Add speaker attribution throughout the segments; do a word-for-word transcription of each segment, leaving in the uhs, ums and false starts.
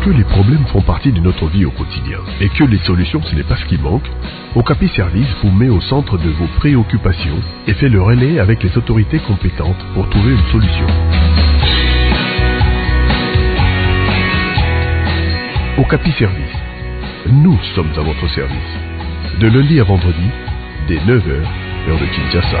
Speaker 1: que les problèmes font partie de notre vie au quotidien et que les solutions ce n'est pas ce qui manque, Okapi Service vous met au centre de vos préoccupations et fait le relais avec les autorités compétentes pour trouver une solution. Okapi Service, nous sommes à votre service. De lundi à vendredi, dès neuf heures, heure de Kinshasa.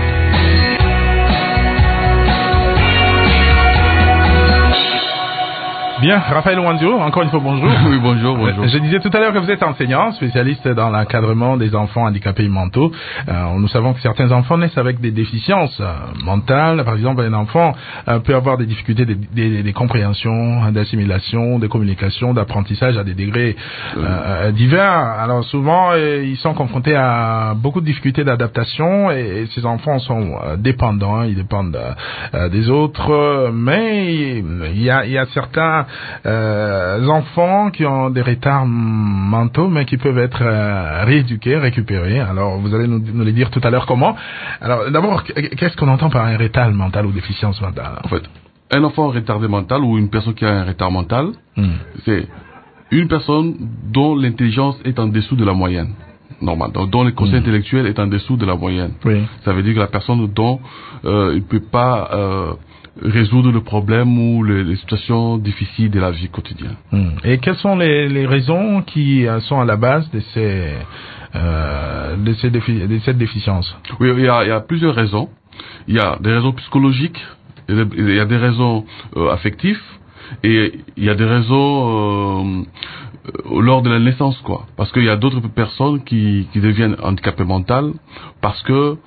Speaker 2: Bien, Raphaël Ouandio, encore une fois bonjour.
Speaker 3: Oui, bonjour, bonjour.
Speaker 2: Je disais tout à l'heure que vous êtes enseignant, spécialiste dans l'encadrement des enfants handicapés mentaux. Euh, nous savons que certains enfants naissent avec des déficiences euh, mentales. Par exemple, un enfant euh, peut avoir des difficultés de, de, de compréhension, d'assimilation, de communication, d'apprentissage à des degrés euh, divers. Alors souvent, euh, ils sont confrontés à beaucoup de difficultés d'adaptation et, et ces enfants sont euh, dépendants, ils dépendent euh, des autres. Mais il y a, il y a certains Euh, enfants qui ont des retards mentaux mais qui peuvent être euh, rééduqués, récupérés. Alors vous allez nous, nous les dire tout à l'heure comment. Alors d'abord, qu'est-ce qu'on entend par un retard mental ou déficience mentale?
Speaker 3: En fait, un enfant retardé mental ou une personne qui a un retard mental, hmm. c'est une personne dont l'intelligence est en dessous de la moyenne. Normal, donc, dont le quotient mmh. intellectuel est en dessous de la moyenne.
Speaker 2: Oui.
Speaker 3: Ça veut dire que la personne dont euh, il peut pas euh, résoudre le problème ou les, les situations difficiles de la vie quotidienne.
Speaker 2: Mmh. Et quelles sont les, les raisons qui sont à la base de ces euh, de ces défi- de cette déficience?
Speaker 3: Oui, il y a, il y a plusieurs raisons. Il y a des raisons psychologiques, il y a des raisons euh, affectives et il y a des raisons euh, lors de la naissance, quoi. Parce qu'il y a d'autres personnes qui, qui deviennent handicapées mentales parce que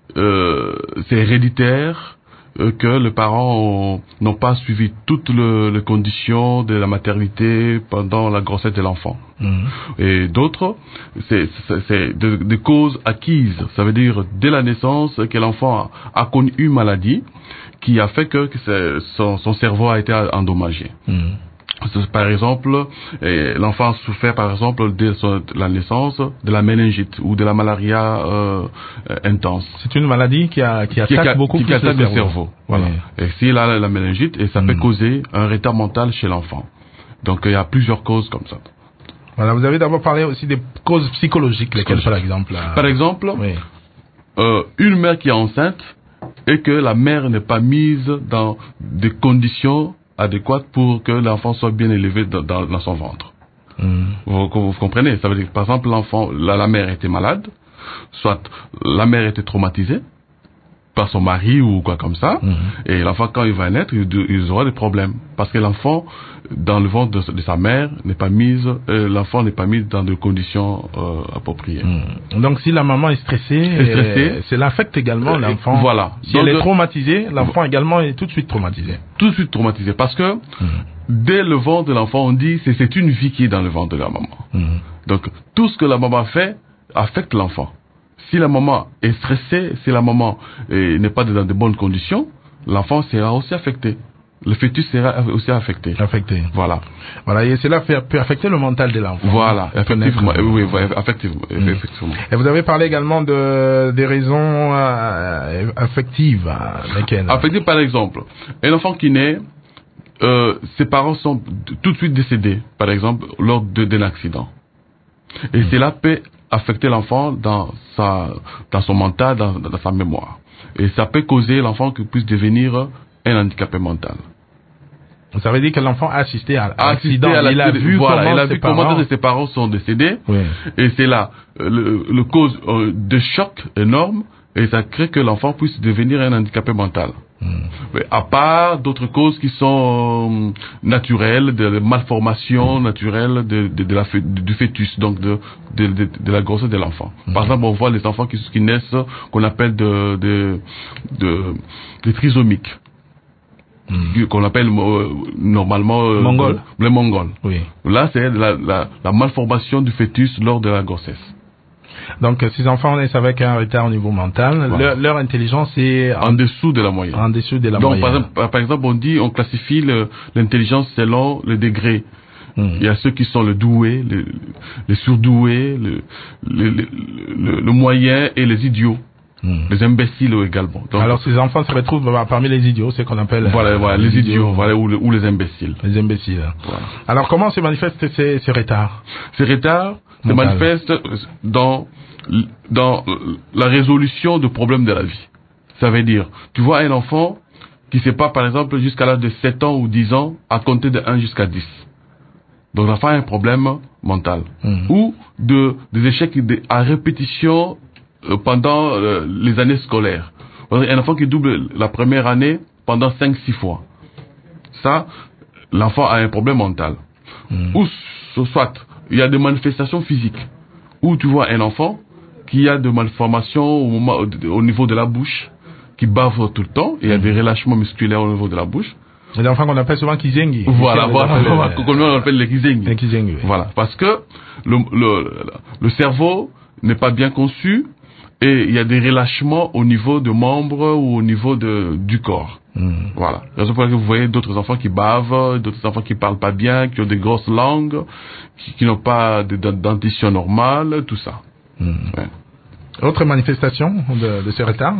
Speaker 3: euh, c'est héréditaire, euh, que les parents ont, n'ont pas suivi toutes le, les conditions de la maternité pendant la grossesse de l'enfant. Mmh. Et d'autres, c'est, c'est, c'est des de causes acquises. Ça veut dire dès la naissance que l'enfant a, a connu une maladie qui a fait que, que son, son cerveau a été endommagé. Mmh. Par exemple, l'enfant a souffert, par exemple, dès la naissance, de la méningite ou de la malaria euh, intense.
Speaker 2: C'est une maladie qui, a, qui attaque
Speaker 3: qui a,
Speaker 2: beaucoup
Speaker 3: qui,
Speaker 2: plus
Speaker 3: qui attaque
Speaker 2: le
Speaker 3: cerveau. Le cerveau. Voilà.
Speaker 2: Oui.
Speaker 3: Et s'il a la méningite, et ça mmh. peut causer un retard mental chez l'enfant. Donc, il y a plusieurs causes comme ça.
Speaker 2: Voilà, vous avez d'abord parlé aussi des causes psychologiques, lesquelles, par exemple là...
Speaker 3: Par exemple,
Speaker 2: oui.
Speaker 3: euh, une mère qui est enceinte et que la mère n'est pas mise dans des conditions adéquate pour que l'enfant soit bien élevé dans, dans, dans son ventre. Mmh. Vous, vous comprenez? Ça veut dire que, par exemple, l'enfant, la, la mère était malade, soit la mère était traumatisée par son mari ou quoi comme ça, mmh. et l'enfant, quand il va naître, il, il aura des problèmes. Parce que l'enfant, dans le ventre de, de sa mère, n'est pas mise, euh, l'enfant n'est pas mis dans des conditions euh, appropriées.
Speaker 2: Mmh. Donc, si la maman est stressée, est stressée euh, cela affecte également euh, l'enfant.
Speaker 3: Voilà.
Speaker 2: Si Donc, elle est traumatisée, l'enfant également est tout de suite traumatisé.
Speaker 3: Tout de suite traumatisé. Parce que, mmh. dès le ventre de l'enfant, on dit que c'est une vie qui est dans le ventre de la maman. Mmh. Donc, tout ce que la maman fait affecte l'enfant. Si la maman est stressée, si la maman eh, n'est pas dans de bonnes conditions, l'enfant sera aussi affecté. Le fœtus sera aussi affecté.
Speaker 2: Affecté.
Speaker 3: Voilà.
Speaker 2: Voilà, et cela peut affecter le mental de l'enfant.
Speaker 3: Voilà, effectivement. Oui, oui, effectivement.
Speaker 2: Mmh. effectivement. Et vous avez parlé également de des raisons euh, affectives. Lesquelles?
Speaker 3: Affectives, par exemple, un enfant qui naît, euh, ses parents sont tout de suite décédés, par exemple, lors de, d'un accident. Et mmh. cela peut affecter l'enfant dans sa, dans son mental, dans, dans sa mémoire. Et ça peut causer l'enfant qu'il puisse devenir un handicapé mental.
Speaker 2: Ça veut dire que l'enfant a assisté à
Speaker 3: l'accident. Il a vu voilà, comment, il a vu comment ses parents sont décédés. Oui. Et c'est là le, le cause de choc énorme. Et ça crée que l'enfant puisse devenir un handicapé mental. Mmh. Mais à part d'autres causes qui sont euh, naturelles, de, de malformations naturelles de, de, de la, de, du fœtus, donc de, de, de, de la grossesse de l'enfant. Mmh. Par exemple, on voit les enfants qui, qui naissent, qu'on appelle de, de, de, de trisomiques. Mmh. Qu'on appelle euh, normalement euh,
Speaker 2: Mongol.
Speaker 3: les Mongols.
Speaker 2: Oui.
Speaker 3: Là, c'est la, la, la malformation du fœtus lors de la grossesse.
Speaker 2: Donc, ces enfants naissent avec un retard au niveau mental. Voilà. Leur, leur intelligence est en,
Speaker 3: en dessous de la moyenne.
Speaker 2: En dessous de la
Speaker 3: Donc,
Speaker 2: moyenne.
Speaker 3: Par exemple, par exemple, on dit, on classifie le, l'intelligence selon le degré. Mmh. Il y a ceux qui sont le doué, le, les surdoués, le, le, le, le, le moyen et les idiots. Mmh. Les imbéciles également. Donc,
Speaker 2: alors ces enfants se retrouvent bah, parmi les idiots, c'est qu'on appelle
Speaker 3: voilà, voilà les, les idiots, idiots, voilà ou, le, ou les imbéciles.
Speaker 2: Les imbéciles. Voilà. Alors comment se manifestent ces, ces retards?
Speaker 3: Ces retards se manifestent dans dans la résolution de problèmes de la vie. Ça veut dire, tu vois un enfant qui ne sait pas, par exemple, jusqu'à l'âge de sept ans ou dix ans, à compter de un jusqu'à dix. Donc l'enfant a un problème mental. Mmh. Ou de, des échecs à répétition euh, pendant euh, les années scolaires. Un enfant qui double la première année pendant cinq six fois. Ça, l'enfant a un problème mental. Mmh. Ou soit, il y a des manifestations physiques. Où tu vois un enfant qui a des malformations au, moment, au, au niveau de la bouche, qui bave tout le temps, et il y a des relâchements musculaires au niveau de la bouche.
Speaker 2: C'est l'enfant qu'on appelle souvent kizengi.
Speaker 3: Voilà, voilà, voilà, comme on appelle les kizengi.
Speaker 2: Les kizengi, oui.
Speaker 3: Voilà, parce que le, le, le cerveau n'est pas bien conçu, et il y a des relâchements au niveau de membres ou au niveau de, du corps. Mm. Voilà. C'est pour ça que vous voyez d'autres enfants qui bavent, d'autres enfants qui parlent pas bien, qui ont des grosses langues, qui, qui n'ont pas de, de dentition normale, tout ça. Mm. Ouais.
Speaker 2: Autre manifestation de, de ce retard?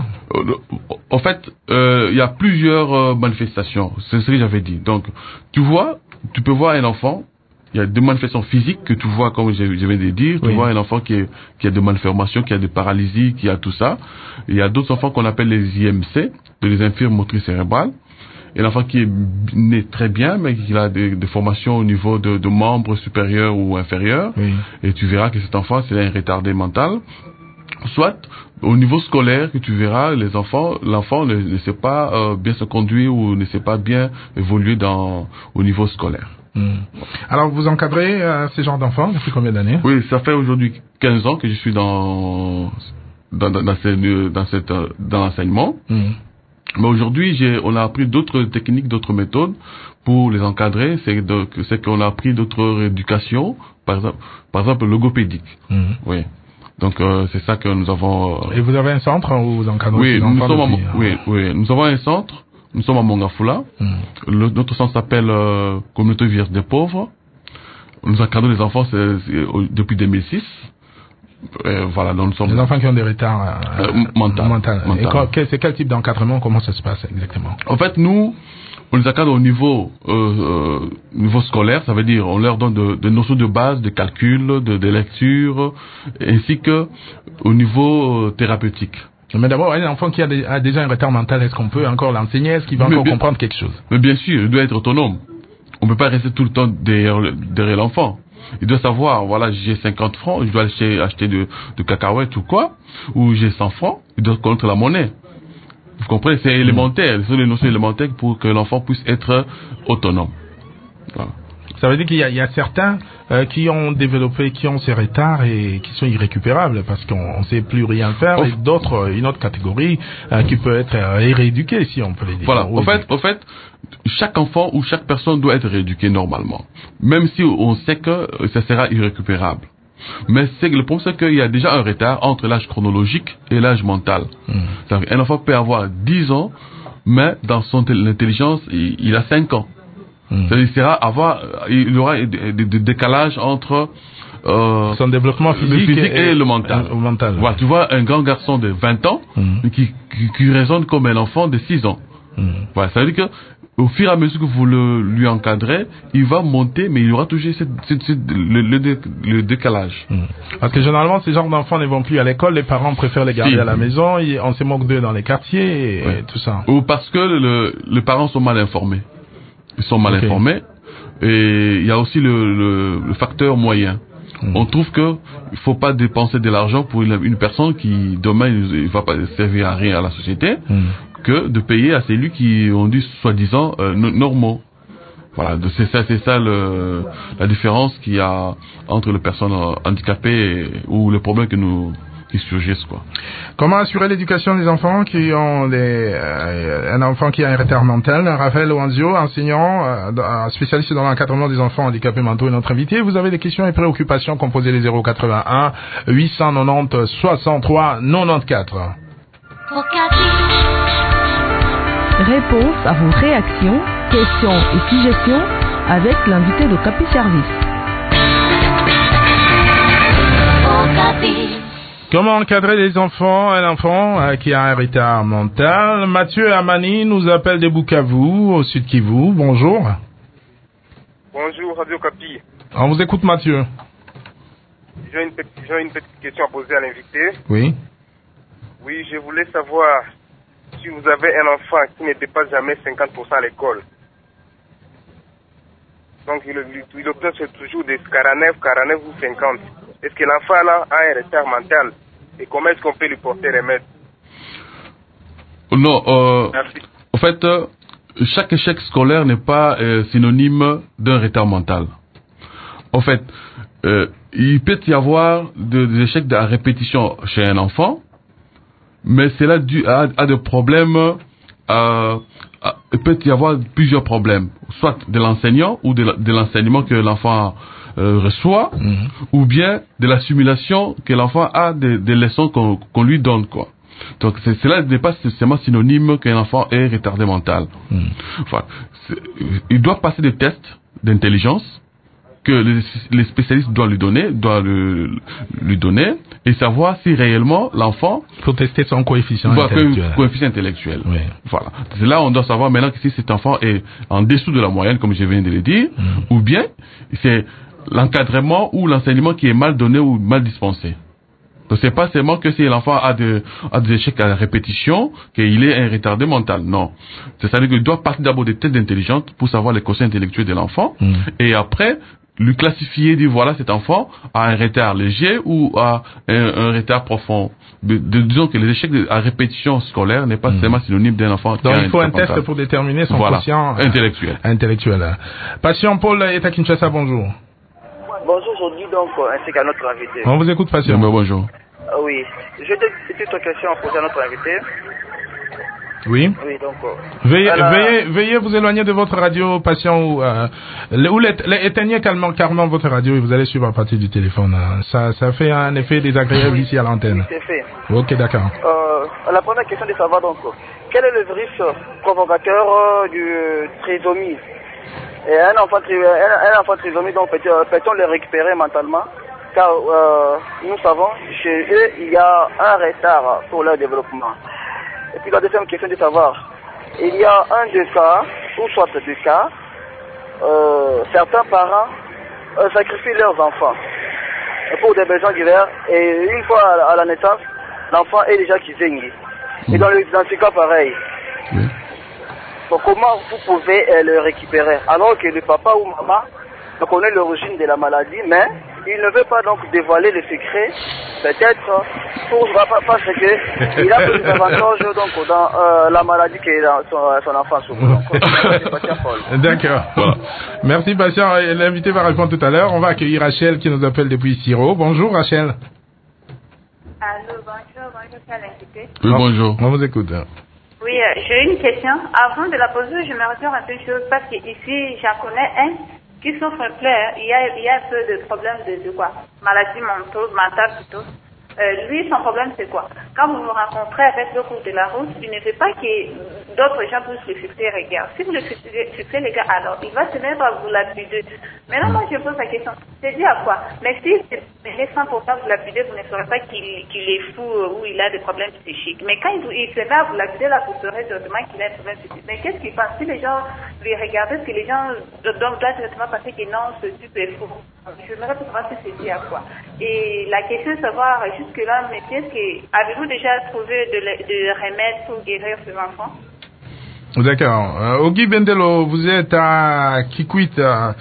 Speaker 3: En fait, euh, il y a plusieurs euh, manifestations. C'est ce que j'avais dit. Donc, tu vois, tu peux voir un enfant. Il y a des manifestations physiques que tu vois, comme je, je viens de dire. Tu oui. vois un enfant qui, est, qui a des malformations, qui a des paralysies, qui a tout ça. Il y a d'autres enfants qu'on appelle les I M C, les infirmes motrices cérébrales. Et l'enfant qui est né très bien, mais qui a des, des formations au niveau de, de membres supérieurs ou inférieurs. Oui. Et tu verras que cet enfant, c'est un retardé mental. Soit au niveau scolaire que tu verras les enfants, l'enfant ne, ne sait pas euh, bien se conduire ou ne sait pas bien évoluer dans au niveau scolaire.
Speaker 2: Mmh. Alors vous encadrez euh, ces genres d'enfants depuis combien d'années?
Speaker 3: Oui, ça fait aujourd'hui quinze ans que je suis dans dans dans, dans, ce, dans cette dans l'enseignement. Mmh. Mais aujourd'hui, j'ai on a appris d'autres techniques, d'autres méthodes pour les encadrer. C'est de, c'est qu'on a appris d'autres éducations, par exemple par exemple logopédique. Mmh. Oui. Donc euh, c'est ça que nous avons. Euh...
Speaker 2: Et vous avez un centre où vous encadrez
Speaker 3: oui,
Speaker 2: ces
Speaker 3: nous
Speaker 2: enfants
Speaker 3: sommes
Speaker 2: depuis,
Speaker 3: à, oui, oui, nous avons un centre. Nous sommes à Mongafula. Mm. Le, notre centre s'appelle euh, Communauté Vierge des Pauvres. Nous encadrons les enfants c'est, c'est, depuis deux mille six. Et voilà, donc nous sommes.
Speaker 2: Les enfants qui ont des retards euh,
Speaker 3: euh, mental.
Speaker 2: mental.
Speaker 3: mental.
Speaker 2: Et quand, quel, c'est quel type d'encadrement? Comment ça se passe exactement?
Speaker 3: En fait, nous. On les encadre au niveau euh, euh, niveau scolaire, ça veut dire on leur donne de, de notions de base, de calcul, de, de lecture, ainsi que au niveau euh, thérapeutique.
Speaker 2: Mais d'abord, un enfant qui a, des, a déjà un retard mental, est-ce qu'on peut encore l'enseigner? Est-ce qu'il va mais encore bien, comprendre quelque chose?
Speaker 3: Mais bien sûr, il doit être autonome. On ne peut pas rester tout le temps derrière, derrière l'enfant. Il doit savoir, voilà, j'ai cinquante francs, je dois acheter, acheter de, de cacahuètes ou quoi, ou j'ai cent francs, il doit connaître la monnaie. Vous comprenez, c'est mmh. élémentaire, ce sont les notions élémentaires pour que l'enfant puisse être autonome. Voilà.
Speaker 2: Ça veut dire qu'il y a, il y a certains euh, qui ont développé, qui ont ces retards et qui sont irrécupérables parce qu'on ne sait plus rien faire, oh. et d'autres, une autre catégorie euh, qui peut être euh, rééduquée, si on peut le dire.
Speaker 3: Voilà, en fait, en fait, chaque enfant ou chaque personne doit être rééduquée normalement, même si on sait que ça sera irrécupérable. Mais c'est le problème, c'est qu'il y a déjà un retard entre l'âge chronologique et l'âge mental. Mmh. Un enfant peut avoir dix ans, mais dans son intelligence, il, il a cinq ans. Mmh. Il sera avoir, il y aura des, des, des décalages entre
Speaker 2: euh, son développement physique,
Speaker 3: le physique et, et le mental.
Speaker 2: Le mental.
Speaker 3: Voilà, tu vois un grand garçon de vingt ans mmh. qui, qui, qui raisonne comme un enfant de six ans. Mmh. Voilà, ça veut dire que au fur et à mesure que vous le, lui encadrez, il va monter, mais il y aura toujours cette, cette, cette, le, le, le décalage.
Speaker 2: Mmh. Parce que généralement, ces genres d'enfants ne vont plus à l'école, les parents préfèrent les garder si. à la maison, on se moque d'eux dans les quartiers et, ouais. et tout ça.
Speaker 3: Ou parce que le, les parents sont mal informés. Ils sont mal okay. informés. Et il y a aussi le, le, le facteur moyen. Mmh. On trouve que il faut pas dépenser de l'argent pour une, une personne qui demain il va pas servir à rien à la société. Mmh. Que de payer à celui qui ont dit soi-disant euh, normaux. Voilà, c'est ça, c'est ça le, la différence qu'il y a entre les personnes handicapées et, ou les problèmes que nous qui surgissent quoi.
Speaker 2: Comment assurer l'éducation des enfants qui ont des, euh, un enfant qui a un retard mental? Raphaël Oanzio, enseignant, euh, spécialiste dans l'encadrement des enfants handicapés mentaux, est notre invité. Vous avez des questions et préoccupations, composez les zéro quatre-vingt-un huit cent quatre-vingt-dix soixante-trois quatre-vingt-quatorze.
Speaker 4: Réponse à vos réactions, questions et suggestions avec l'invité de Capi Service.
Speaker 2: Comment encadrer les enfants, un enfant euh, qui a un retard mental? Mathieu Amani nous appelle de Bukavu, au sud Kivu. Bonjour.
Speaker 5: Bonjour, Radio Kapi.
Speaker 2: On vous écoute, Mathieu.
Speaker 5: J'ai une petite, j'ai une petite question à poser à l'invité.
Speaker 2: Oui.
Speaker 5: Oui, je voulais savoir si vous avez un enfant qui ne dépasse jamais cinquante pour cent à l'école. Donc, il, il, il obtient toujours des quarante-neuf, quarante-neuf ou cinquante. Est-ce que l'enfant là a un retard mental? Et comment est-ce qu'on peut lui porter remède?
Speaker 3: Non, euh, en fait, euh, chaque échec scolaire n'est pas euh, synonyme d'un retard mental. En fait, euh, il peut y avoir de, des échecs à répétition chez un enfant, mais cela dû à, à des problèmes, euh, à, il peut y avoir plusieurs problèmes, soit de l'enseignant ou de, de l'enseignement que l'enfant euh, reçoit, mm-hmm. ou bien de la simulation que l'enfant a des, des leçons qu'on, qu'on lui donne, quoi. Donc c'est, cela n'est pas seulement synonyme qu'un enfant est retardé mental. Mm. Enfin, il doit passer des tests d'intelligence que les, les spécialistes doivent lui donner, doivent le, lui donner, et savoir si réellement l'enfant...
Speaker 2: Faut tester son coefficient
Speaker 3: doit,
Speaker 2: intellectuel.
Speaker 3: Coefficient intellectuel.
Speaker 2: Oui.
Speaker 3: Voilà. C'est là on doit savoir maintenant que si cet enfant est en dessous de la moyenne, comme je viens de le dire, mm. ou bien c'est l'encadrement ou l'enseignement qui est mal donné ou mal dispensé. Donc c'est pas seulement que si l'enfant a, de, a des échecs à la répétition, qu'il est un retardé mental. Non. C'est-à-dire qu'il doit partir d'abord des tests d'intelligence pour savoir les quotients intellectuels de l'enfant, mm. et après... lui classifier, dire voilà cet enfant a un retard léger ou a un, un retard profond. De, de, disons que les échecs à répétition scolaire n'est pas mmh. seulement synonyme d'un enfant qui
Speaker 2: donc
Speaker 3: a
Speaker 2: il faut un,
Speaker 3: un
Speaker 2: test
Speaker 3: mental.
Speaker 2: Pour déterminer son
Speaker 3: voilà.
Speaker 2: quotient
Speaker 3: euh, intellectuel.
Speaker 2: intellectuel. Patient Paul est à Kinshasa, bonjour.
Speaker 6: Bonjour aujourd'hui donc ainsi qu'à notre invité.
Speaker 2: On vous écoute, Patient.
Speaker 3: Oui, bonjour.
Speaker 6: Ah, oui, j'ai deux petites questions à poser à notre invité.
Speaker 2: Oui.
Speaker 6: Oui, donc. Euh,
Speaker 2: veuillez,
Speaker 6: la...
Speaker 2: veuillez, veuillez vous éloigner de votre radio, patient, ou, euh, ou éteignez carrément, carrément votre radio et vous allez suivre à partir du téléphone. Ça, ça fait un effet désagréable
Speaker 6: oui,
Speaker 2: ici à l'antenne.
Speaker 6: Oui, c'est fait.
Speaker 2: Ok, d'accord.
Speaker 6: Euh, la première question de savoir donc, quel est le virus provocateur euh, du trisomie? Et un enfant, un, un enfant trisomie, donc peut-on, peut-on le récupérer mentalement? Car euh, nous savons, chez eux, il y a un retard pour leur développement. Et puis la deuxième question de savoir, il y a un des cas, ou soit deux cas, euh, certains parents euh, sacrifient leurs enfants pour des besoins divers, et une fois à, à la naissance, l'enfant est déjà kizengi. Et dans, le, dans ce cas pareil, oui. Donc comment vous pouvez euh, le récupérer alors que le papa ou maman connaît l'origine de la maladie, mais il ne veut pas donc dévoiler le secret, peut-être pour parce que il a plus d'avantages donc dans euh, la maladie que dans son, son enfant souffre. Donc,
Speaker 2: d'accord. Voilà. Merci patient. L'invité va répondre tout à l'heure. On va accueillir Rachel qui nous appelle depuis Siro. Bonjour Rachel.
Speaker 7: Allô, bonjour, bonjour à l'invité.
Speaker 3: Oui, bonjour.
Speaker 2: On vous écoute.
Speaker 7: Oui, euh, j'ai une question. Avant de la poser, je me retiens un peu de choses parce qu'ici, j'en connais un qui souffre un peu. Il y a, il y a un peu de problème de, de quoi? Maladie mentale, mentale plutôt. Euh, lui, son problème, c'est quoi? Quand vous vous rencontrez avec le cours de la route, il ne veut pas que d'autres gens puissent le fixer les regards. Si vous le fixez les gars, alors il va se mettre à vous lapider. Maintenant, moi, je pose la question. C'est dû à quoi? Mais si c'est cent pour cent vous lapider, vous ne saurez pas qu'il, qu'il est fou ou il a des problèmes psychiques. Mais quand il, il se met à vous lapider, là, vous saurez directement qu'il a un problème psychique. Mais qu'est-ce qu'il pense? Si les gens lui regardent, est-ce que les gens doivent directement penser que non, ce type est fou? Je me rappelle pas si c'est dû à quoi. Et la question est de savoir, jusque-là, mais est-ce que avez-vous déjà trouvé de, de remèdes pour guérir ces enfants?
Speaker 2: D'accord. Euh, Ogi Bendelo, vous êtes à Kikwit, euh,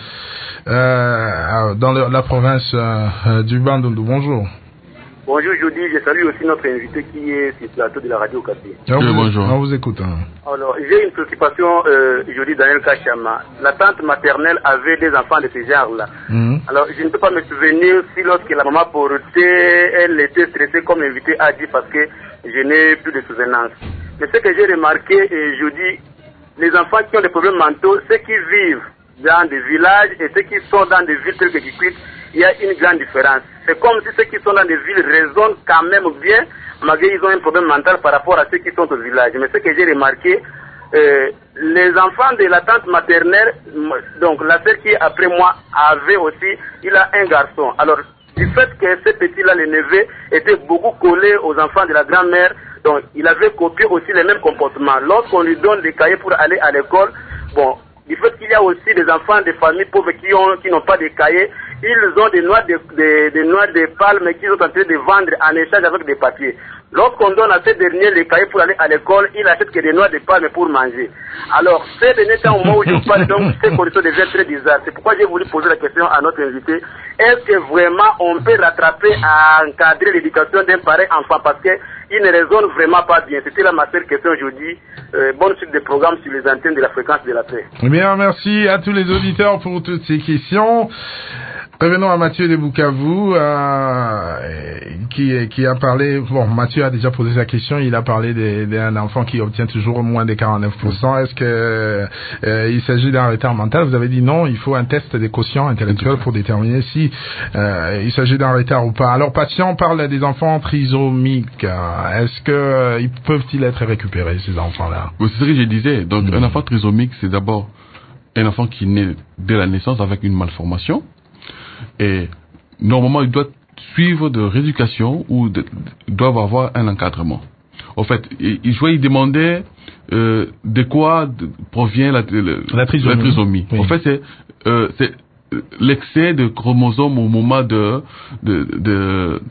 Speaker 2: euh, dans le, la province euh, du Bandundu. Bonjour.
Speaker 8: Bonjour Jody, je salue aussi notre invité qui est sur le plateau de la radio Kapi.
Speaker 2: Oui, bonjour. On vous écoute. Hein.
Speaker 8: Alors, j'ai une préoccupation, euh, Jody Daniel Kachama. La tante maternelle avait des enfants de ce genre-là. Mm-hmm. Alors, je ne peux pas me souvenir si lorsque la maman portait, elle était stressée comme invité a dit parce que je n'ai plus de souvenance. Mais ce que j'ai remarqué, et je dis, les enfants qui ont des problèmes mentaux, ceux qui vivent dans des villages et ceux qui sont dans des villes telles que Kikwit, il y a une grande différence. C'est comme si ceux qui sont dans des villes raisonnent quand même bien, malgré qu'ils ont un problème mental par rapport à ceux qui sont au village. Mais ce que j'ai remarqué, euh, les enfants de la tante maternelle, donc la sœur qui est après moi avait aussi, il a un garçon. Alors, Du fait que ces petits-là, les neveux, étaient beaucoup collés aux enfants de la grand-mère, donc il avait copié aussi les mêmes comportements. Lorsqu'on lui donne des cahiers pour aller à l'école, bon, du fait qu'il y a aussi des enfants des familles pauvres qui ont qui n'ont pas de cahiers, ils ont des noix de, de, des noix de palme qu'ils sont en train de vendre en échange avec des papiers. Lorsqu'on donne à ces derniers les cahiers pour aller à l'école, ils achètent que des noix de palme pour manger. Alors, ces derniers temps, au moment où je vous parle, donc, ces conditions deviennent très bizarres. C'est pourquoi j'ai voulu poser la question à notre invité. Est-ce que vraiment on peut rattraper à encadrer l'éducation d'un pareil enfant? Parce qu'il ne raisonne vraiment pas bien. C'était là ma seule question aujourd'hui. Euh, bonne suite des programmes sur les antennes de la fréquence de la paix.
Speaker 2: Bien, merci à tous les auditeurs pour toutes ces questions. Revenons à Mathieu de Bukavu, euh, qui, qui a parlé, bon, Mathieu a déjà posé sa question, il a parlé d'un enfant qui obtient toujours moins de quarante-neuf pour cent. Est-ce que euh, il s'agit d'un retard mental? Vous avez dit non, il faut un test des quotients intellectuels pour déterminer si euh, il s'agit d'un retard ou pas. Alors, patient parle des enfants trisomiques. Est-ce que euh, ils peuvent-ils être récupérés, ces enfants-là?
Speaker 3: C'est ce que je disais. Donc, mmh. un enfant trisomique, c'est d'abord un enfant qui naît dès la naissance avec une malformation. Et normalement, ils doivent suivre de rééducation ou de, doivent avoir un encadrement. En fait, il, il, il demandait euh, de quoi de, provient la, le,
Speaker 2: la trisomie.
Speaker 3: La trisomie.
Speaker 2: Oui.
Speaker 3: En fait, c'est euh, l'excès de chromosomes au moment de de de,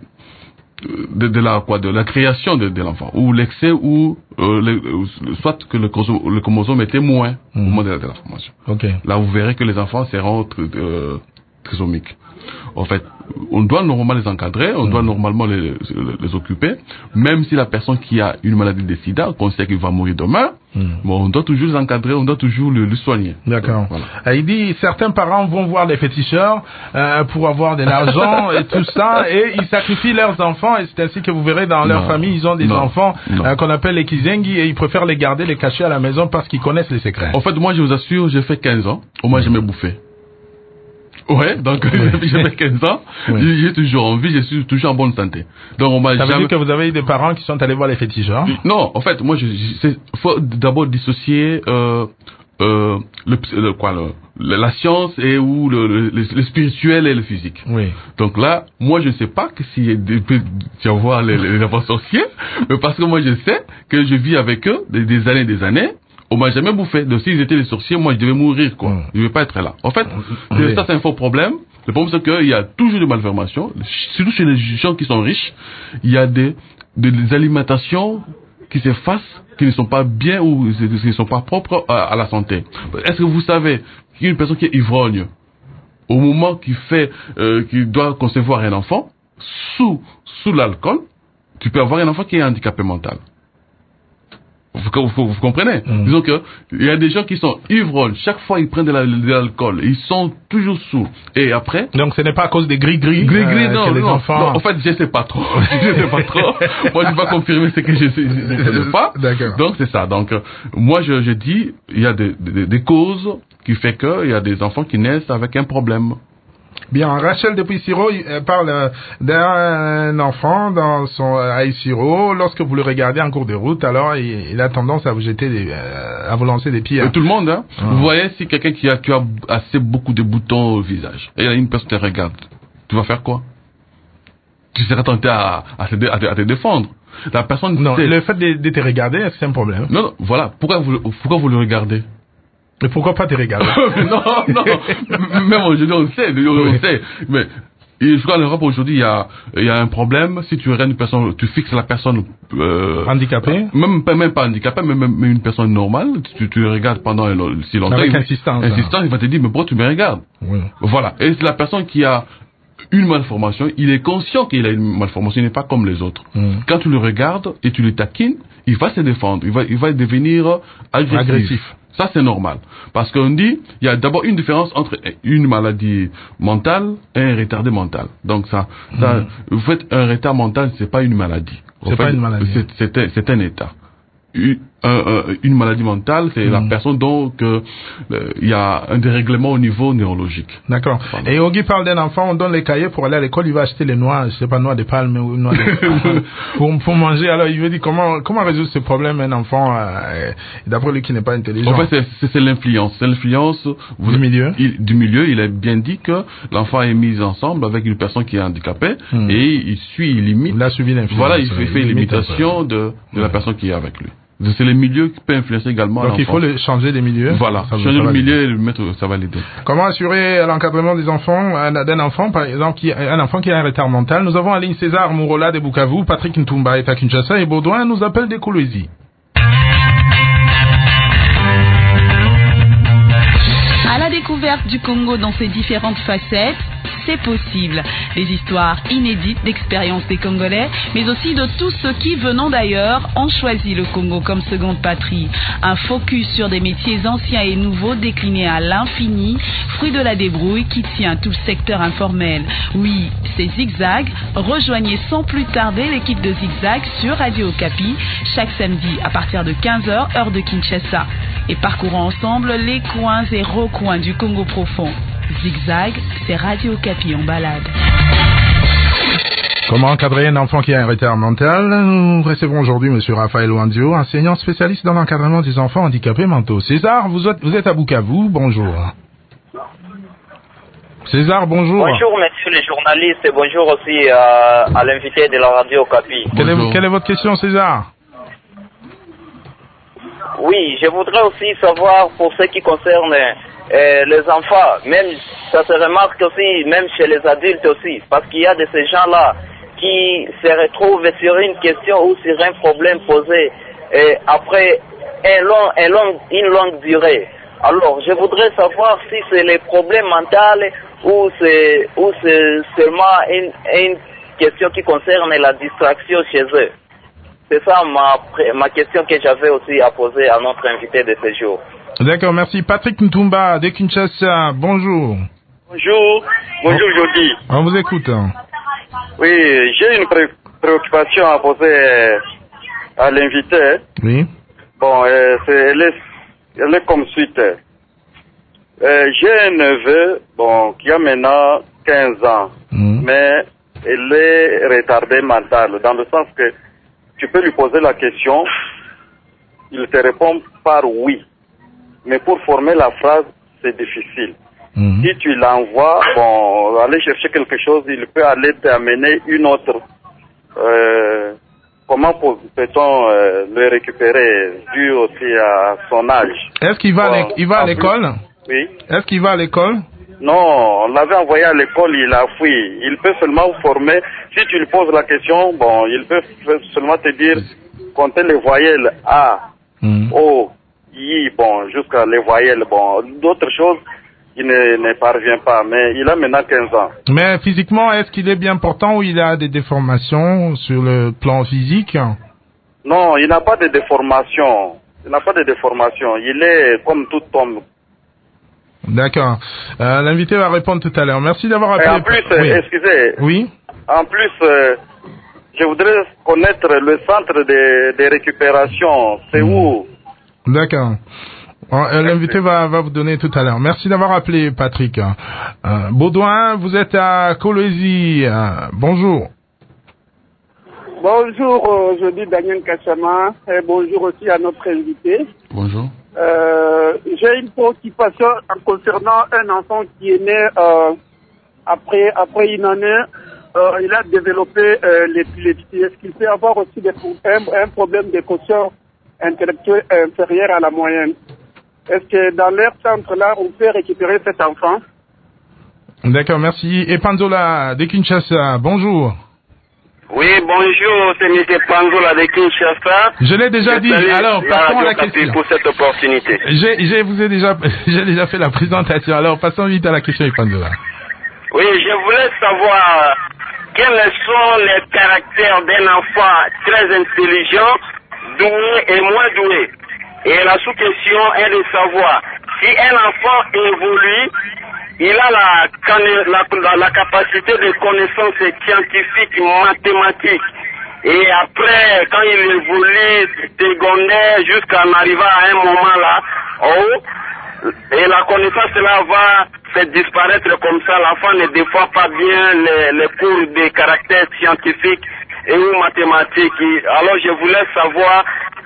Speaker 3: de, de la quoi de la création de, de l'enfant, ou l'excès ou euh, le, soit que le chromosome, le chromosome était moins mmh. au moment de la, de la formation.
Speaker 2: Okay.
Speaker 3: Là, vous verrez que les enfants seront euh, trisomiques. En fait, on doit normalement les encadrer, on mmh. doit normalement les, les, les occuper, même si la personne qui a une maladie de sida, qu'on sait qu'il va mourir demain, mmh. bon, on doit toujours les encadrer, on doit toujours le, le soigner.
Speaker 2: D'accord. Voilà. Il dit, certains parents vont voir des féticheurs euh, pour avoir de l'argent et tout ça, et ils sacrifient leurs enfants, et c'est ainsi que vous verrez dans leur non. famille, ils ont des non. enfants euh, qu'on appelle les kizengi, et ils préfèrent les garder, les cacher à la maison parce qu'ils connaissent les secrets.
Speaker 3: En fait, moi je vous assure, j'ai fait quinze ans, au moins mmh. j'ai me bouffé. Ouais, donc oui. j'ai fait quinze ans, oui. j'ai toujours en vie, je suis toujours en bonne santé. Donc on m'a
Speaker 2: Ça
Speaker 3: jamais...
Speaker 2: veut dire que vous avez eu des parents qui sont allés voir les féticheurs?
Speaker 3: Non, en fait, moi, il faut d'abord dissocier euh, euh, le, le quoi, le, la science et ou le, le, le spirituel et le physique.
Speaker 2: Oui.
Speaker 3: Donc là, moi, je ne sais pas que s'il peut y avoir les, les enfants sorciers, mais parce que moi, je sais que je vis avec eux des, des années, des années. On m'a jamais bouffé. Donc s'ils étaient les sorciers, moi je devais mourir, quoi. Mmh. Je ne vais pas être là. En fait, oui. ça c'est un faux problème. Le problème c'est qu'il y a toujours des malformations, surtout chez les gens qui sont riches. Il y a des, des, des alimentations qui s'effacent, qui ne sont pas bien ou qui ne sont pas propres à, à la santé. Est-ce que vous savez qu'une personne qui est ivrogne, au moment qu'il fait, euh, qu'il doit concevoir un enfant, sous sous l'alcool, tu peux avoir un enfant qui est handicapé mental. Vous, vous, vous comprenez? Mmh. Disons que il y a des gens qui sont ivrognes. Chaque fois ils prennent de, la, de l'alcool, ils sont toujours sous. Et après.
Speaker 2: Donc ce n'est pas à cause des gris-gris.
Speaker 3: Gris-gris, euh,
Speaker 2: non,
Speaker 3: que les
Speaker 2: non,
Speaker 3: enfants... non. En fait, je sais pas trop. je sais pas trop. Moi, je vais pas confirmer ce que je sais, je ne sais pas.
Speaker 2: D'accord.
Speaker 3: Donc c'est ça. Donc moi, je, je dis, il y a des, des, des causes qui fait que il y a des enfants qui naissent avec un problème.
Speaker 2: Bien, Rachel depuis Siro parle d'un enfant dans son à Siro. Lorsque vous le regardez en cours de route, alors il, il a tendance à vous jeter des, à vous lancer des pierres.
Speaker 3: Et tout le monde, hein. Ah. Vous voyez, si quelqu'un qui a, qui a assez beaucoup de boutons au visage, et il y a une personne qui te regarde, tu vas faire quoi? Tu seras tenté à, à, te, à, te, à te défendre. La personne.
Speaker 2: Non,
Speaker 3: sait...
Speaker 2: le fait de, de te regarder, est-ce que c'est un problème?
Speaker 3: Non, non, voilà. Pourquoi vous, pourquoi vous le regardez?
Speaker 2: Mais pourquoi pas te regarder?
Speaker 3: Non, non. Même aujourd'hui, on sait, on oui. sait. Mais je crois qu'en Europe aujourd'hui, il y a, il y a un problème. Si tu regardes une personne, tu fixes la personne euh,
Speaker 2: handicapée,
Speaker 3: même pas même pas handicapée, mais même une personne normale, tu, tu regardes pendant si longtemps.
Speaker 2: Avec
Speaker 3: il,
Speaker 2: insistance.
Speaker 3: Insistance, il va te dire mais pourquoi tu me regardes?
Speaker 2: Oui.
Speaker 3: Voilà. Et c'est la personne qui a une malformation, il est conscient qu'il a une malformation, il n'est pas comme les autres. Mm. Quand tu le regardes et tu le taquines, il va se défendre, il va, il va devenir agressif. agressif. Ça, c'est normal. Parce qu'on dit, il y a d'abord une différence entre une maladie mentale et un retardé mental. Donc ça, ça mm. vous faites un retard mental, c'est pas une maladie.
Speaker 2: C'est pas une maladie.
Speaker 3: C'est, c'est, un, c'est un état. un, un, une maladie mentale, c'est mmh. la personne dont il euh, y a un dérèglement au niveau neurologique.
Speaker 2: D'accord. Pardon. Et Ogi parle d'un enfant, on donne les cahiers pour aller à l'école, il va acheter les noix, je sais pas, noix de palme ou noix de pour, pour manger. Alors il veut dire comment comment résoudre ce problème un enfant euh, d'après lui qui n'est pas intelligent.
Speaker 3: En fait, c'est, c'est, c'est l'influence, c'est l'influence
Speaker 2: du milieu.
Speaker 3: Il, du milieu, il a bien dit que l'enfant est mis ensemble avec une personne qui est handicapée mmh. et il suit, il imite.
Speaker 2: Il a suivi l'influence.
Speaker 3: Voilà, il fait, il fait l'imitation de, de la personne qui est avec lui. C'est les milieux qui peuvent influencer également.
Speaker 2: Donc il faut le changer des milieux.
Speaker 3: Voilà, ça changer le milieu et le mettre, ça va l'aider.
Speaker 2: Comment assurer l'encadrement des enfants, d'un enfant par exemple, qui un enfant qui a un retard mental? Nous avons en ligne César Mourola de Bukavu, Patrick Ntumba est à Kinshasa et Baudouin nous appelle des Kolwezi.
Speaker 9: À la découverte du Congo dans ses différentes facettes, c'est possible. Des histoires inédites d'expériences des Congolais, mais aussi de tous ceux qui, venant d'ailleurs, ont choisi le Congo comme seconde patrie. Un focus sur des métiers anciens et nouveaux déclinés à l'infini, fruit de la débrouille qui tient tout le secteur informel. Oui, c'est Zigzag. Rejoignez sans plus tarder l'équipe de Zigzag sur Radio Okapi, chaque samedi à partir de quinze heures, heure de Kinshasa. Et parcourons ensemble les coins et recoins du Congo profond. Zigzag, c'est Radio Okapi en balade.
Speaker 2: Comment encadrer un enfant qui a un retard mental? Nous recevons aujourd'hui M. Raphaël Wandio, enseignant spécialiste dans l'encadrement des enfants handicapés mentaux. César, vous êtes, vous êtes à Bukavu, bonjour. César, bonjour.
Speaker 10: Bonjour, messieurs les journalistes, et bonjour aussi euh, à l'invité de la Radio Okapi.
Speaker 2: Quelle est, quelle est votre question, César?
Speaker 10: Oui, je voudrais aussi savoir pour ce qui concerne euh, les enfants, même ça se remarque aussi, même chez les adultes aussi, parce qu'il y a de ces gens-là qui se retrouvent sur une question ou sur un problème posé euh, après un long, un long, une longue durée. Alors, je voudrais savoir si c'est les problèmes mentaux ou c'est, ou c'est seulement une, une question qui concerne la distraction chez eux. C'est ça ma, ma question que j'avais aussi à poser à notre invité de ce jour.
Speaker 2: D'accord, merci. Patrick Ntumba de Kinshasa, bonjour.
Speaker 11: Bonjour, bonjour Jody.
Speaker 2: On vous écoute.
Speaker 11: Oui, j'ai une pré- préoccupation à poser à l'invité.
Speaker 2: Oui.
Speaker 11: Bon, euh, c'est, elle, est, elle est comme suite. Euh, j'ai un neveu, bon, qui a maintenant quinze ans, mmh. mais elle est retardée mentale, dans le sens que tu peux lui poser la question, il te répond par oui. Mais pour former la phrase, c'est difficile. Mmh. Si tu l'envoies, bon, aller chercher quelque chose, il peut aller t'amener une autre. Euh, comment peut-on euh, le récupérer, dû aussi à son âge?
Speaker 2: Est-ce qu'il va, bon, il va à l'école?
Speaker 11: Oui.
Speaker 2: Est-ce qu'il va à l'école?
Speaker 11: Non, on l'avait envoyé à l'école, il a fui. Il peut seulement former. Si tu lui poses la question, bon, il peut seulement te dire, compter les voyelles A, mm. O, I, bon, jusqu'à les voyelles, bon. D'autres choses, il ne, ne parvient pas, mais il a maintenant quinze ans.
Speaker 2: Mais physiquement, est-ce qu'il est bien portant ou il a des déformations sur le plan physique?
Speaker 11: Non, il n'a pas de déformation. Il n'a pas de déformation. Il est comme tout homme.
Speaker 2: D'accord. Euh, l'invité va répondre tout à l'heure. Merci d'avoir appelé.
Speaker 11: Et en plus, oui. excusez.
Speaker 2: Oui.
Speaker 11: En plus, euh, je voudrais connaître le centre de, de récupération. C'est mmh. où?
Speaker 2: D'accord. Euh, l'invité va, va vous donner tout à l'heure. Merci d'avoir appelé, Patrick. Euh, Baudouin, vous êtes à Kolwezi. Euh, bonjour.
Speaker 12: Bonjour, euh, je dis Daniel Kachama. Et bonjour aussi à notre invité.
Speaker 3: Bonjour.
Speaker 12: Euh, j'ai une préoccupation en concernant un enfant qui est né euh, après après une année. Euh, il a développé euh, l'épilepsie. Est-ce qu'il peut avoir aussi des, un, un problème de quotient intellectuel inférieur à la moyenne? Est-ce que dans leur centre-là, on peut récupérer cet enfant?
Speaker 2: D'accord, merci. Et Panzola de Kinshasa, bonjour.
Speaker 13: Oui, bonjour, c'est M. Panzola de Kinshasa.
Speaker 2: Je l'ai déjà je dit. Alors, passons à la question.
Speaker 13: Pour cette opportunité.
Speaker 2: J'ai, j'ai, vous ai déjà, j'ai déjà fait la présentation. Alors, passons vite à la question, Panzola.
Speaker 13: Oui, je voulais savoir quels sont les caractères d'un enfant très intelligent, doué et moins doué. Et la sous-question est de savoir si un enfant évolue, il a la, la, la, la capacité de connaissances scientifiques, mathématiques Et après, quand il évolue secondaire jusqu'à en arriver à un moment là, oh, et la connaissance là va faire disparaître comme ça, l'enfant ne défend pas bien les, les cours de caractère scientifique et ou mathématiques. Alors je voulais savoir,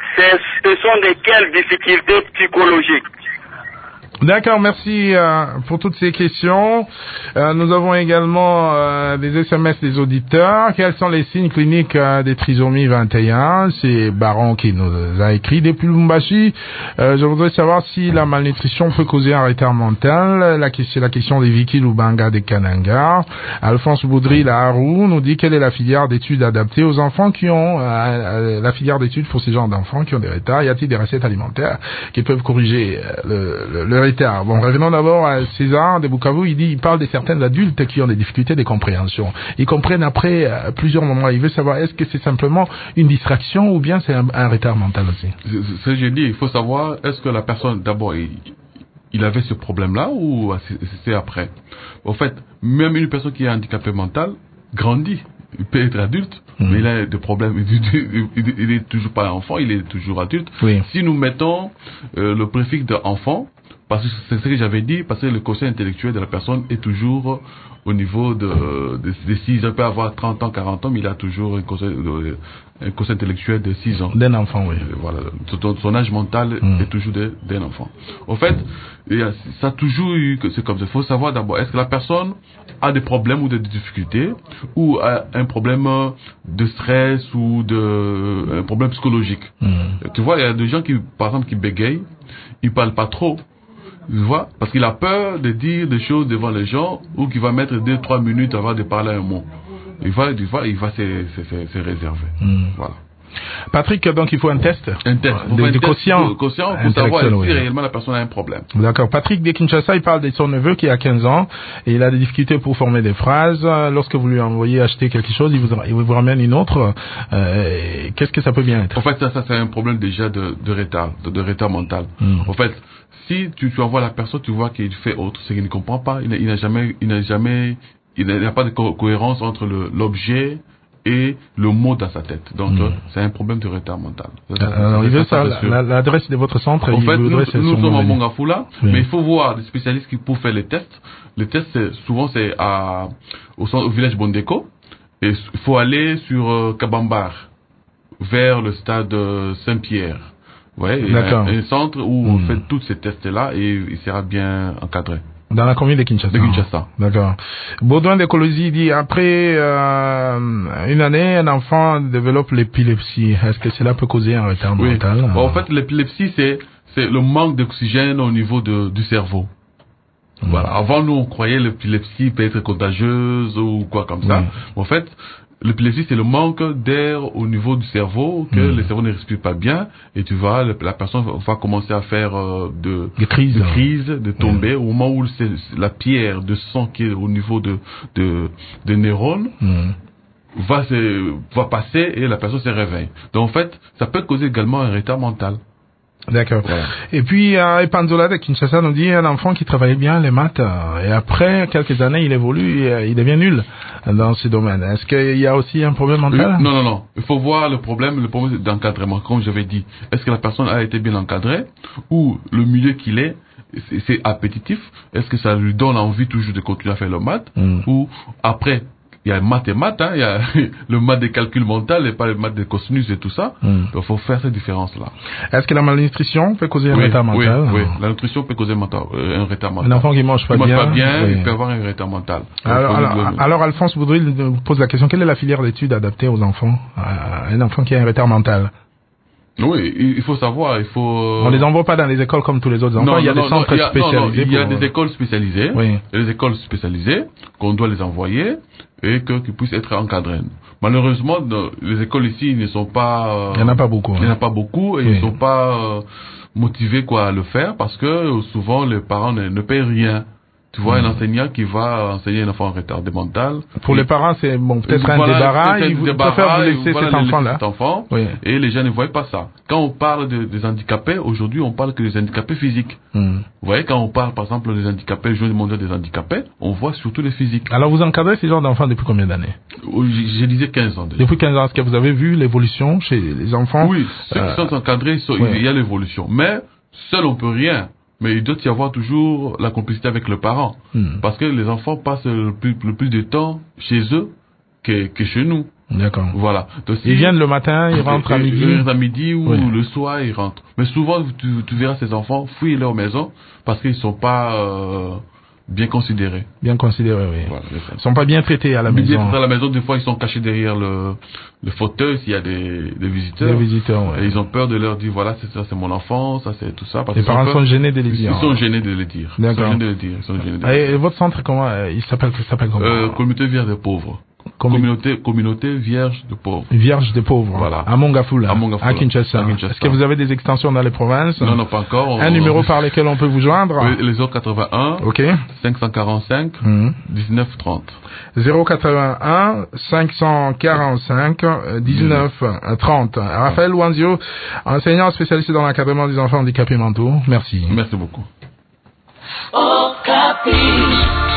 Speaker 13: ce sont de quelles difficultés psychologiques?
Speaker 2: D'accord, merci euh, pour toutes ces questions. Euh, nous avons également euh, des S M S des auditeurs. Quels sont les signes cliniques euh, des trisomies vingt et un? C'est Baron qui nous a écrit depuis Lubumbashi. Euh, je voudrais savoir si la malnutrition peut causer un retard mental. La question, la question des Vicky Lubanga des Kananga. Alphonse Boudry, la Harou, nous dit quelle est la filière d'études adaptée aux enfants qui ont euh, la filière d'études pour ces genres d'enfants qui ont des retards. Y a-t-il des recettes alimentaires qui peuvent corriger le, le, le retard? Bon, revenons d'abord à César de Bukavu. Il dit, il parle de certains adultes qui ont des difficultés de compréhension. Ils comprennent après euh, plusieurs moments. Il veut savoir, est-ce que c'est simplement une distraction ou bien c'est un, un retard mental aussi?
Speaker 3: Ce que j'ai dit, il faut savoir, est-ce que la personne, d'abord, il, il avait ce problème-là ou c'est après? En fait, même une personne qui est handicapée mental grandit. Il peut être adulte, mmh. mais il a des problèmes. Il, il, il est toujours pas enfant, il est toujours adulte.
Speaker 2: Oui.
Speaker 3: Si nous mettons euh, le préfixe d'enfant, parce que c'est ce que j'avais dit, parce que le quotient intellectuel de la personne est toujours au niveau de, de, de six ans. Il peut avoir trente ans, quarante ans, mais il a toujours un quotient, un quotient intellectuel de six ans.
Speaker 2: D'un enfant, oui.
Speaker 3: Voilà. Son, son âge mental mmh. est toujours d'un enfant. Au fait, ça a toujours eu que c'est comme ça. Il faut savoir d'abord, est-ce que la personne a des problèmes ou des difficultés, ou a un problème de stress ou de, un problème psychologique. Mmh. Tu vois, il y a des gens qui, par exemple, qui bégayent, ils parlent pas trop. Tu vois, parce qu'il a peur de dire des choses devant les gens, ou qu'il va mettre deux, trois minutes avant de parler un mot. Il va, il va, il va se, se, se, se réserver. Mm. Voilà.
Speaker 2: Patrick, donc il faut un test.
Speaker 3: Un test.
Speaker 2: De,
Speaker 3: un
Speaker 2: de
Speaker 3: test
Speaker 2: quotient.
Speaker 3: De quotient pour savoir si
Speaker 2: oui.
Speaker 3: réellement la personne a un problème.
Speaker 2: D'accord. Patrick de Kinshasa, il parle de son neveu qui a quinze ans et il a des difficultés pour former des phrases. Lorsque vous lui envoyez acheter quelque chose, il vous, il vous ramène une autre. Euh, qu'est-ce que ça peut bien être?
Speaker 3: En fait, ça, ça c'est un problème déjà de, de retard, de, de retard mental.
Speaker 2: Mm.
Speaker 3: En fait, si tu, tu envoies la personne, tu vois qu'il fait autre, c'est qu'il ne comprend pas. Il, il n'a jamais, il n'a jamais, il n'a pas de co- cohérence entre le, l'objet et le mot dans sa tête. Donc, mmh. c'est un problème de retard mental.
Speaker 2: Ça, Alors, il veut ça, la, l'adresse de votre centre.
Speaker 3: En fait, nous, nous sommes à Mongafula,
Speaker 2: oui.
Speaker 3: mais il faut voir des spécialistes qui pour faire les tests. Les tests, c'est, souvent, c'est à, au, centre, au village Bondeko. Et il faut aller sur euh, Kabambar, vers le stade euh, Saint-Pierre. Ouais, il y a un, un centre où mmh. on fait tous ces tests-là et il sera bien encadré.
Speaker 2: Dans la commune de Kinshasa.
Speaker 3: De Kinshasa.
Speaker 2: D'accord. Baudouin de Colosie dit, après euh, une année, un enfant développe l'épilepsie. Est-ce que cela peut causer un retard
Speaker 3: oui.
Speaker 2: mental?
Speaker 3: Bon, en fait, l'épilepsie, c'est, c'est le manque d'oxygène au niveau de, du cerveau. Mmh. Voilà. Avant, nous, on croyait que l'épilepsie peut être contagieuse ou quoi comme ça. Mmh. En fait, l'épilepsie, c'est le manque d'air au niveau du cerveau, que mmh. le cerveau ne respire pas bien, et tu vois, la personne va commencer à faire euh, de,
Speaker 2: de crise,
Speaker 3: de, crise, de tomber,
Speaker 2: mmh.
Speaker 3: au moment où c'est la pierre de sang qui est au niveau de, de, de neurones, mmh. va se, va passer et la personne se réveille. Donc, en fait, ça peut causer également un retard mental.
Speaker 2: D'accord. Voilà. Et puis, euh, Epanzola de Kinshasa nous dit un enfant qui travaillait bien les maths, euh, et après quelques années, il évolue et euh, il devient nul dans ce domaine. Est-ce qu'il y a aussi un problème mental?
Speaker 3: Non, non, non. Il faut voir le problème, le problème d'encadrement, comme j'avais dit. Est-ce que la personne a été bien encadrée, ou le milieu qu'il est, c'est, c'est appétitif? Est-ce que ça lui donne envie toujours de continuer à faire le maths, mm. ou après, il y a maths et maths, hein, il y a le maths des calculs mentaux et pas le maths des cosinus et tout ça. Mm. Donc, il faut faire cette différence-là.
Speaker 2: Est-ce que la malnutrition peut causer un
Speaker 3: oui,
Speaker 2: retard mental?
Speaker 3: Oui, oui, la nutrition peut causer mental, euh, un retard mental.
Speaker 2: Un enfant qui mange pas
Speaker 3: qui
Speaker 2: bien.
Speaker 3: mange pas bien,
Speaker 2: oui.
Speaker 3: il peut avoir un retard mental.
Speaker 2: Alors, alors, alors, Alphonse Boudril nous pose la question, quelle est la filière d'études adaptée aux enfants? Un enfant qui a un retard mental?
Speaker 3: Oui, il faut savoir, il faut...
Speaker 2: On les envoie pas dans les écoles comme tous les autres enfants,
Speaker 3: non,
Speaker 2: il y a
Speaker 3: non,
Speaker 2: des centres
Speaker 3: non, il y a,
Speaker 2: spécialisés.
Speaker 3: Non, non, il y a
Speaker 2: pour...
Speaker 3: des écoles spécialisées,
Speaker 2: oui.
Speaker 3: il y a des écoles spécialisées qu'on doit les envoyer et que, qu'ils puissent être encadrés. Malheureusement, les écoles ici, ils ne sont pas... Euh,
Speaker 2: il n'y en a pas beaucoup.
Speaker 3: Il n'y en a pas beaucoup et oui. ils ne sont pas euh, motivés quoi, à le faire parce que souvent les parents ne, ne paient rien. Tu vois,
Speaker 2: mmh.
Speaker 3: un enseignant qui va enseigner un enfant retardé mental.
Speaker 2: Pour
Speaker 3: et,
Speaker 2: les parents, c'est bon, peut-être
Speaker 3: voilà,
Speaker 2: un débarras.
Speaker 3: Ils
Speaker 2: vous préfèrent vous laisser
Speaker 3: voilà,
Speaker 2: cet enfant-là.
Speaker 3: Cet enfant, oui. Et les gens ne voient pas ça. Quand on parle de, des handicapés, aujourd'hui, on parle que des handicapés physiques. Mmh. Vous voyez, quand on parle, par exemple, des handicapés, le journée mondiale des handicapés, on voit surtout les physiques.
Speaker 2: Alors, vous encadrez ces genre d'enfants depuis combien d'années?
Speaker 3: Je, je disais quinze ans déjà.
Speaker 2: Depuis quinze ans, est-ce que vous avez vu l'évolution chez les enfants?
Speaker 3: Oui, ceux euh, qui sont encadrés, sont, oui. il y a l'évolution. Mais, seul on peut rien. Mais il doit y avoir toujours la complicité avec le parent. Hmm. Parce que les enfants passent le plus, le plus de temps chez eux que, que chez nous.
Speaker 2: D'accord.
Speaker 3: Voilà.
Speaker 2: Donc, ils viennent le matin, ils rentrent à midi.
Speaker 3: Ils rentrent à midi ou
Speaker 2: oui.
Speaker 3: le soir, ils rentrent. Mais souvent, tu, tu verras ces enfants fuir leur maison parce qu'ils sont pas euh, bien considérés.
Speaker 2: Bien considérés, oui.
Speaker 3: Voilà,
Speaker 2: ils sont pas bien traités à la
Speaker 3: bien
Speaker 2: maison.
Speaker 3: Bien traités à la maison, des fois, ils sont cachés derrière le, le fauteuil s'il y a des, des visiteurs.
Speaker 2: Des visiteurs, oui.
Speaker 3: Et ils ont peur de leur dire, voilà, c'est ça, c'est mon enfant, ça, c'est tout ça. Parce
Speaker 2: les parents sont gênés de les dire.
Speaker 3: Ils sont gênés de les dire.
Speaker 2: D'accord.
Speaker 3: Ils sont gênés de les dire. Ils sont gênés de les
Speaker 2: et,
Speaker 3: dire.
Speaker 2: et votre centre, comment, il s'appelle, il s'appelle comment?
Speaker 3: Euh, communauté vierge des pauvres. Commun... Communauté, communauté vierge de pauvres.
Speaker 2: Vierge des pauvres.
Speaker 3: Voilà.
Speaker 2: À Mongafula.
Speaker 3: À Mongafula.
Speaker 2: À Kinshasa. À Kinshasa. Est-ce que vous avez des extensions dans les provinces?
Speaker 3: Non, non, pas encore. On...
Speaker 2: Un numéro par lequel on peut vous joindre?
Speaker 3: Oui, les zéro quatre-vingt-un.
Speaker 2: Ok.
Speaker 3: cinq cent quarante-cinq.
Speaker 2: Mmh.
Speaker 3: dix-neuf trente.
Speaker 2: zéro quatre-vingt-un, cinq cent quarante-cinq, dix-neuf trente. Raphaël Wanzio, enseignant spécialiste dans l'encadrement des enfants handicapés mentaux. Merci.
Speaker 3: Merci beaucoup.
Speaker 14: Okapi.